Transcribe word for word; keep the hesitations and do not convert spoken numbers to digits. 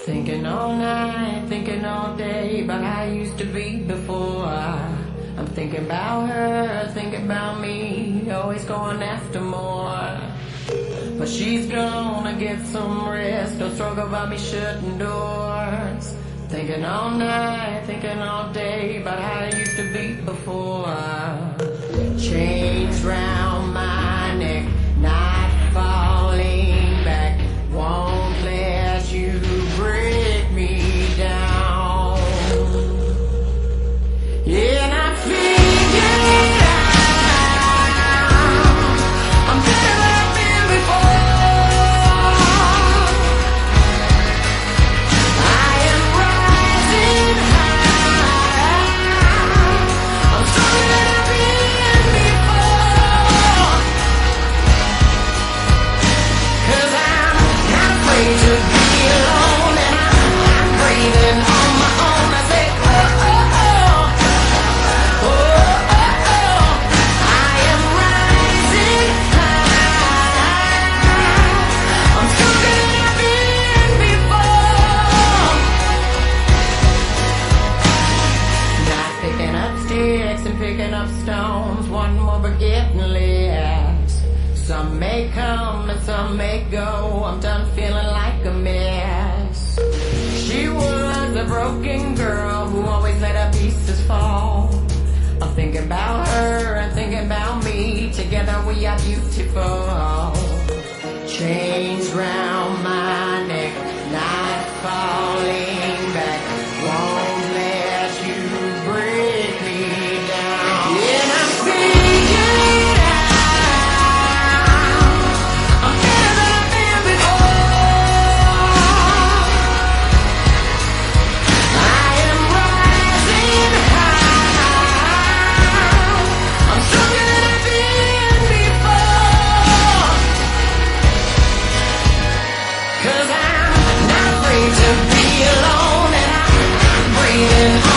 Thinking all night, thinking all day about how I used to be before. I'm thinking about her, thinking about me, always going after more. But she's gonna get some rest, don't struggle about me shutting doors. Thinking all night, thinking all day about how I used to be before. Chains round my neck, not falling back, won't let you break me down. Yeah, and I figured out I'm better than I've been before. I am rising high, I'm stronger than I've been before. 'Cause I'm not afraid to be alone, and I'm, I'm breathing on my own. I say, oh, oh, oh, oh, oh, oh. I am rising high, I'm stronger than I've been before. Not picking up sticks and picking up stones, one more but getting less. Some may come and some may go, I'm done feeling like a mess. She was a broken girl who always let her pieces fall. I'm thinking about her and thinking about me, together we are beautiful. Chains round my neck, not falling back, won't let you break me down. Yeah, and I'm figuring out I'm better than I've been before. I am rising high, I'm stronger than I've been before. 'Cause I'm not afraid to be alone, and I'm breathing